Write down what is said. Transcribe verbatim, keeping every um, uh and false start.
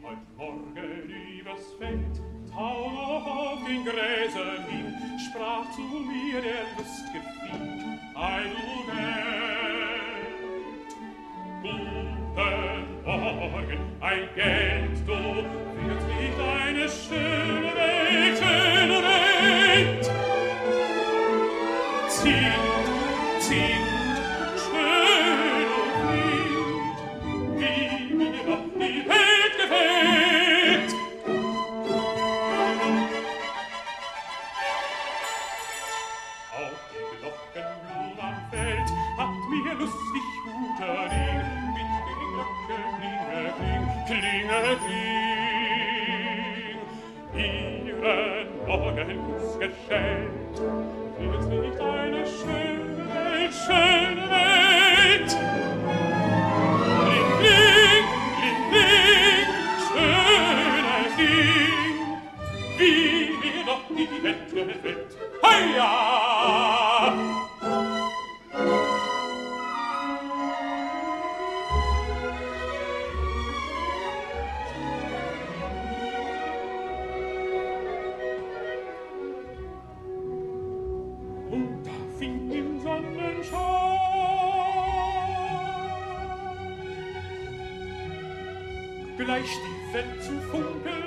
heut Morgen übers Feld, Tau auf den Gräsern hing, sprach zu mir der lustge Fied, ei du Welt, guten Morgen, ei Geld, du wird nicht eine schöne Welt, schöne Welt. Singt, singt, schön und wild, wie mir doch die Welt gefällt. Auf die Glockenblume am Feld hat mir lustig guter Ding mit den Glocken klinge, klinge, kling. Ihren Morgenguss gestellt, wird's nicht eine schöne Welt, schöne Welt? Kling, kling, kling, kling, schönes Ding, wie mir doch die Welt gefällt. Heia! Und da fing im Sonnenschein gleich die Welt zu funkeln